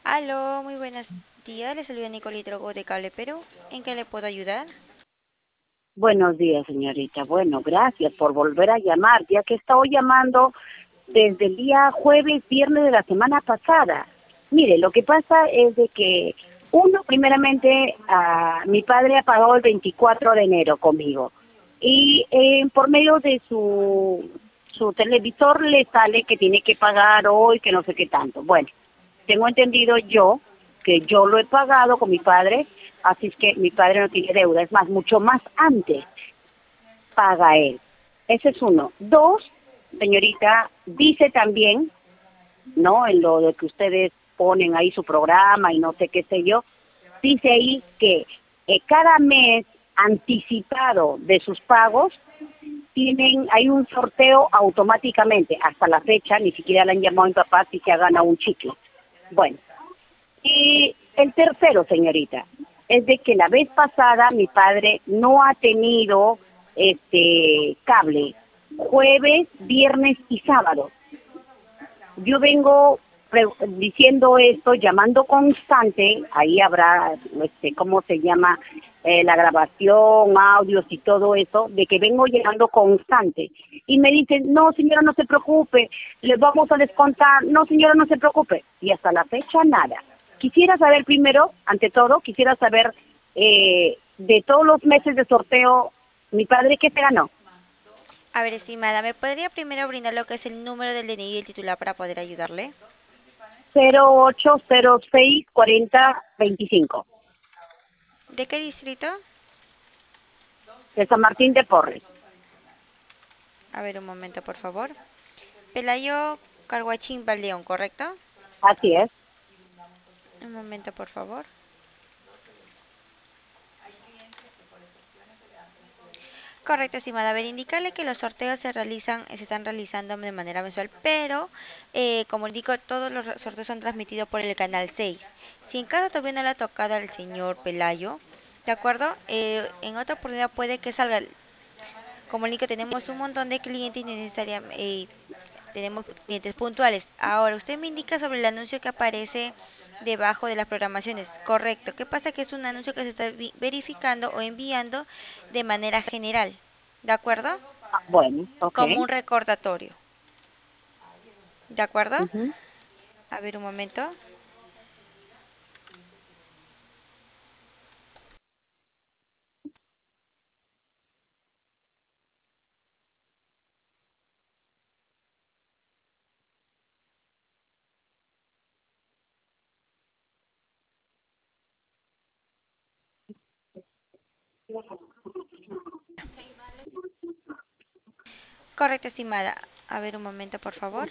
Aló, muy buenos días. Le saluda Nicole Drogo de Cable Perú. ¿En qué le puedo ayudar? Buenos días, señorita. Bueno, gracias por volver a llamar, ya que he estado llamando desde el día jueves, viernes de la semana pasada. Mire, lo que pasa es de que primeramente, mi padre ha pagado el 24 de enero conmigo y por medio de su televisor le sale que tiene que pagar hoy, que no sé qué tanto. Bueno, tengo entendido yo que yo lo he pagado con mi padre, así es que mi padre no tiene deuda, es más, mucho más antes paga él. Ese es uno. Dos, señorita, dice también, ¿no? En lo de que ustedes ponen ahí su programa y no sé qué sé yo, dice ahí que cada mes anticipado de sus pagos hay un sorteo automáticamente. Hasta la fecha ni siquiera le han llamado a mi papá si se ha ganado un chicle. Bueno, y el tercero, señorita, es de que la vez pasada mi padre no ha tenido cable jueves, viernes y sábado. Yo vengo diciendo esto, llamando constante, ahí habrá, ¿cómo se llama? La grabación, audios y todo eso, de que vengo llamando constante. Y me dicen, no señora, no se preocupe, le vamos a descontar, no señora, no se preocupe. Y hasta la fecha nada. Quisiera saber primero, ante todo, quisiera saber de todos los meses de sorteo, mi padre, ¿qué se ganó? A ver, estimada, ¿me podría primero brindar lo que es el número del DNI y el titular para poder ayudarle? 08064025, ¿De qué distrito? de San Martín de Porres. A ver, un momento, por favor. Pelayo Carhuachín Baldeón, ¿correcto? Así es. Un momento, por favor. Correcto, estimada. A ver, indicarle que los sorteos se están realizando de manera mensual, pero como indico, todos los sorteos son transmitidos por el canal 6. Si en caso todavía no le ha tocado al señor Pelayo, ¿de acuerdo? En otra oportunidad puede que salga. Como indico, tenemos un montón de clientes y necesariamente tenemos clientes puntuales. Ahora, usted me indica sobre el anuncio que aparece debajo de las programaciones. Correcto. ¿Qué pasa? Que es un anuncio que se está verificando o enviando de manera general. ¿De acuerdo? Ah, bueno, ok. Como un recordatorio. ¿De acuerdo? Ujú. A ver un momento. Correcto, estimada. A ver un momento, por favor.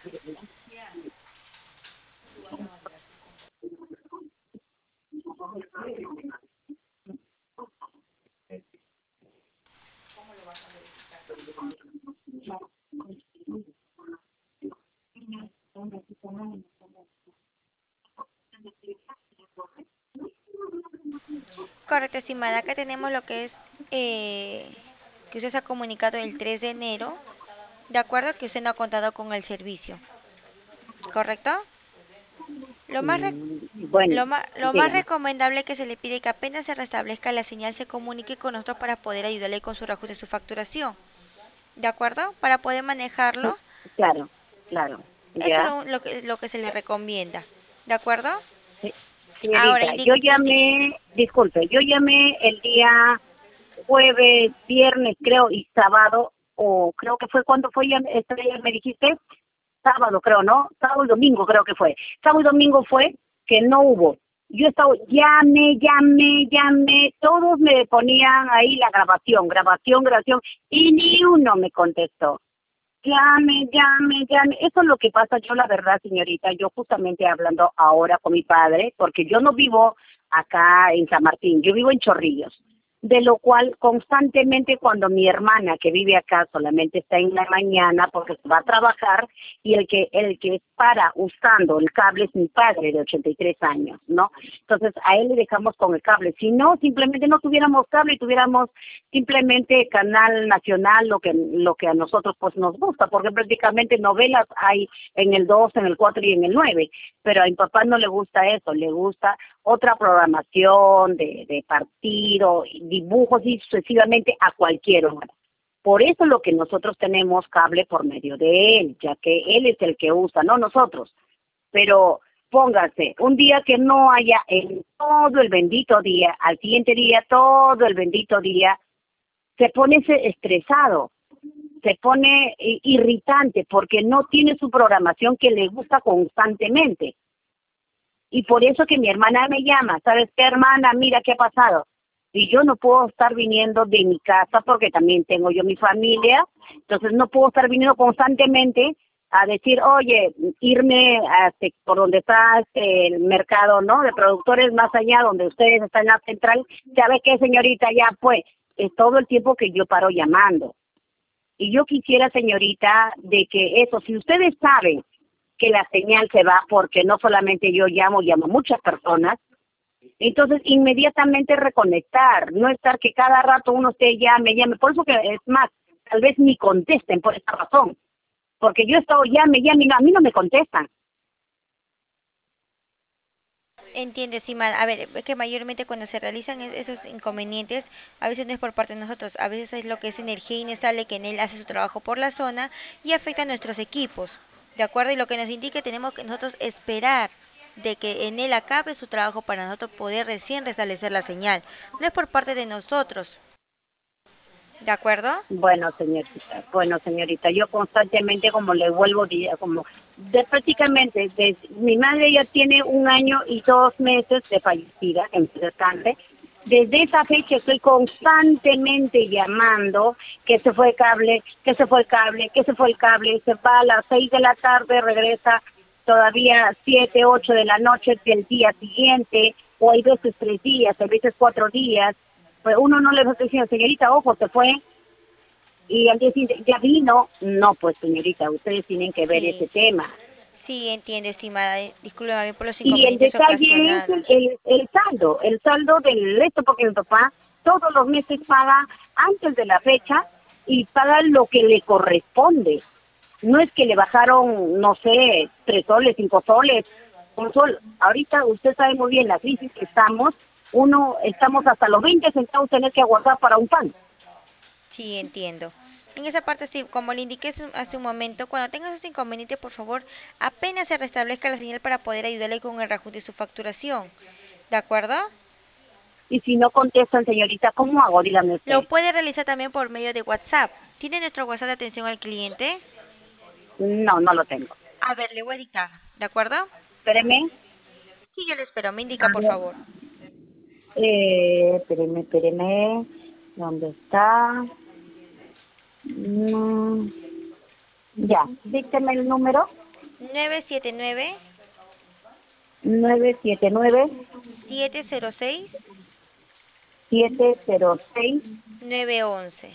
Correcto, estimada. Acá tenemos lo que es que usted se ha comunicado el 3 de enero. De acuerdo que usted no ha contado con el servicio. ¿Correcto? Lo más, re- Bueno, lo más dígame. recomendable que se le pide que apenas se restablezca la señal se comunique con nosotros para poder ayudarle con su reajuste de su facturación. ¿De acuerdo? Para poder manejarlo, Claro, claro. eso es Ya. lo que se le recomienda. ¿De acuerdo? Sí. Ahora, Señorita, yo llamé, disculpe, yo llamé el día jueves, viernes, creo, y sábado, o creo que fue cuando fue, ya, ya me dijiste, sábado creo, ¿no? Sábado y domingo creo que fue. Sábado y domingo fue que no hubo. Yo estaba, llame, todos me ponían ahí la grabación, y ni uno me contestó. Llame. Eso es lo que pasa. Yo, la verdad, señorita, yo justamente hablando ahora con mi padre, porque yo no vivo acá en San Martín, yo vivo en Chorrillos. de lo cual constantemente cuando mi hermana que vive acá solamente está en la mañana porque va a trabajar y el que para usando el cable es mi padre de 83 años, ¿no? Entonces a él le dejamos con el cable. Si no, simplemente no tuviéramos cable y tuviéramos simplemente canal nacional, lo que a nosotros pues nos gusta, porque prácticamente novelas hay en el 2, en el 4 y en el 9, pero a mi papá no le gusta eso, le gusta otra programación de partido, dibujos y sucesivamente a cualquier hora. Por eso lo que nosotros tenemos cable por medio de él, ya que él es el que usa, no nosotros. Pero póngase, un día que no haya en todo el bendito día, al siguiente día, todo el bendito día, se pone estresado, se pone irritante porque no tiene su programación que le gusta constantemente. Y por eso que mi hermana me llama, ¿sabes qué, hermana? Mira qué ha pasado. Y yo no puedo estar viniendo de mi casa porque también tengo yo mi familia, entonces no puedo estar viniendo constantemente a decir, oye, irme por donde está el mercado, ¿no? De productores más allá, donde ustedes están en la central. ¿Sabe qué, señorita? Ya fue. Es todo el tiempo que yo paro llamando. Y yo quisiera, señorita, de que eso, si ustedes saben que la señal se va porque no solamente yo llamo muchas personas, entonces inmediatamente reconectar, no estar que cada rato uno esté llame, por eso que es más, tal vez ni contesten por esta razón, porque yo he estado llame, y no, a mí no me contestan. Entiende, sí, a ver, es que mayormente cuando se realizan esos inconvenientes, a veces no es por parte de nosotros, a veces es lo que es energía inestable que en él hace su trabajo por la zona y afecta a nuestros equipos, ¿de acuerdo? Y lo que nos indica tenemos que nosotros esperar de que en él acabe su trabajo para nosotros poder recién restablecer la señal. No es por parte de nosotros, ¿de acuerdo? Bueno, señorita, yo constantemente, como le vuelvo a decir, prácticamente, mi madre ya tiene 1 año y 2 meses de fallecida, en paz descanse. Desde esa fecha estoy constantemente llamando que se fue el cable, que se fue el cable, que se fue el cable, se va a las 6 de la tarde, regresa todavía 7, 8 de la noche del día siguiente, o hay veces 3 días, hay veces 4 días. Pues uno no le va diciendo, señorita, ojo, se fue, y al día siguiente, ¿ya vino? No, pues señorita, ustedes tienen que ver Sí, ese tema. sí, entiende, estimada, discúlpame por los Y el inconvenientes detalle es ocasionados. el saldo del esto, porque mi papá todos los meses paga antes de la fecha y paga lo que le corresponde. No es que le bajaron, no sé, 3 soles, 5 soles, un sol. Ahorita usted sabe muy bien la crisis que estamos, estamos hasta los 20 centavos tener que aguardar para un pan. Sí, entiendo. En esa parte, sí, como le indiqué hace un momento, cuando tenga esos inconvenientes, por favor, apenas se restablezca la señal para poder ayudarle con el reajuste de su facturación. ¿De acuerdo? Y si no contestan, señorita, ¿cómo hago? Dígame Lo usted. puede realizar también por medio de WhatsApp. ¿Tiene nuestro WhatsApp de atención al cliente? No, no lo tengo. A ver, le voy a dictar. ¿De acuerdo? Espéreme. Sí, yo le espero. Me indica, por favor. Espéreme. ¿Dónde está? Mm, ya, dígame el número. 979 979 706 706 911.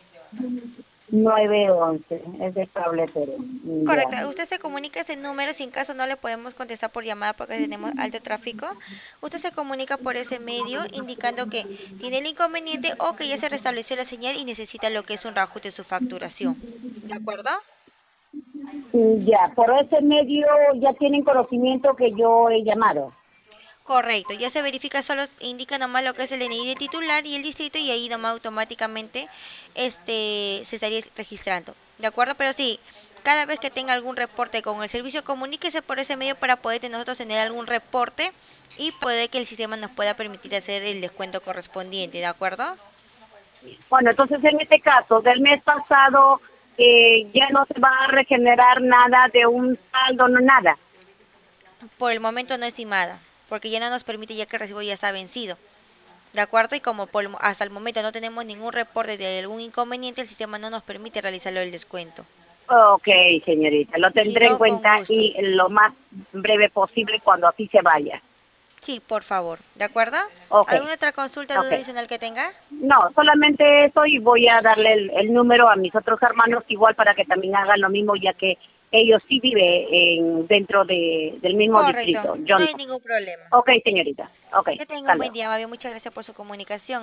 911. Es de cable Perú. Ya. Correcto, usted se comunica ese número si en caso no le podemos contestar por llamada porque tenemos alto tráfico. Usted se comunica por ese medio indicando que tiene el inconveniente o que ya se restableció la señal y necesita lo que es un reajuste de su facturación. ¿De acuerdo? Ya, por ese medio ya tienen conocimiento que yo he llamado. Correcto, ya se verifica, solo indica nomás lo que es el DNI de titular y el distrito y ahí nomás automáticamente se estaría registrando. ¿De acuerdo? Pero sí, cada vez que tenga algún reporte con el servicio, comuníquese por ese medio para poder nosotros tener algún reporte y poder que el sistema nos pueda permitir hacer el descuento correspondiente. ¿De acuerdo? Bueno, entonces en este caso, del mes pasado, ya no se va a regenerar nada de un saldo, no nada. Por el momento no, estimada, porque ya no nos permite ya que el recibo ya está vencido. ¿De acuerdo? Y como hasta el momento no tenemos ningún reporte de algún inconveniente, el sistema no nos permite realizarlo el descuento. Ok, señorita, lo Si tendré en no, con cuenta gusto. y lo más breve posible cuando así se vaya. Sí, por favor. ¿De acuerdo? Ok, ¿Alguna otra consulta, ok. duda adicional que tenga? No, solamente eso y voy a darle el número a mis otros hermanos igual para que también hagan lo mismo, ya que ellos sí viven dentro del mismo Correcto. distrito. No Yo no. hay ningún problema. Ok, señorita. Ok, Que tenga hasta un buen luego. día, Mabel. Muchas gracias por su comunicación.